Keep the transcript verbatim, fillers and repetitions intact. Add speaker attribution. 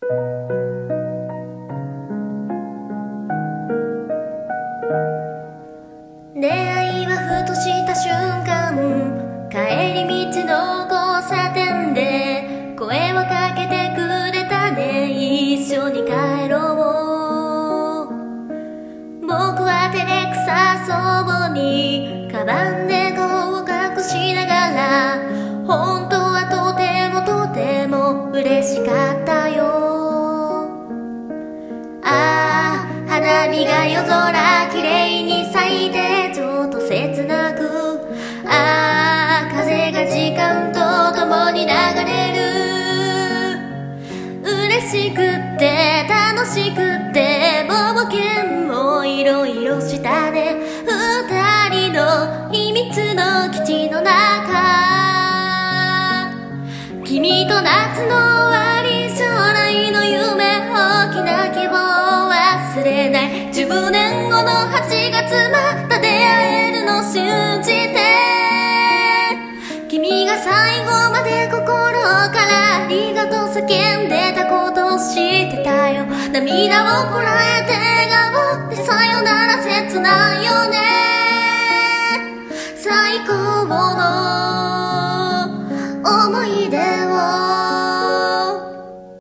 Speaker 1: 出会いはふとした瞬間、帰り道の交差点で声をかけてくれたね。一緒に帰ろう。僕は照れくさそうにカバンで顔を隠しながら、本当はとてもとても嬉しかったよ。ああ、花火が夜空きれいに咲いてちょっと切なく、ああ、風が時間とともに流れる。嬉しくって楽しくって冒険もいろいろしたね。二人の秘密の基地の中、君と夏の終わり、将来の夢、大きな希望を忘れない。じゅうねんごのはちがつまた出会えるの信じて、君が最後まで心からありがとう叫んでたことを知ってたよ。涙をこらえて笑顔でさよなら切ないよね。